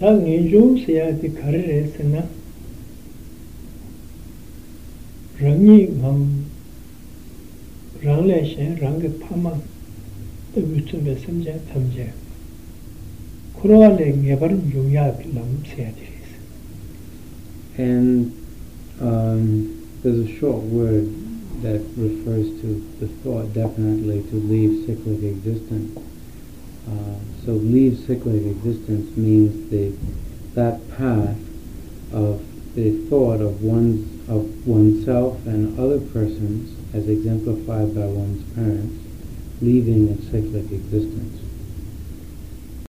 인중 세야지 가르레스나 랑이 감 랑레신 랑게 파마 무슨 심제 탐제 그러할래 예바른 용야 빌람 세야지. And there's a short word that refers to the thought, definitely, to leave cyclic existence. So leave cyclic existence means that path of the thought of oneself and other persons, as exemplified by one's parents, leaving a cyclic existence.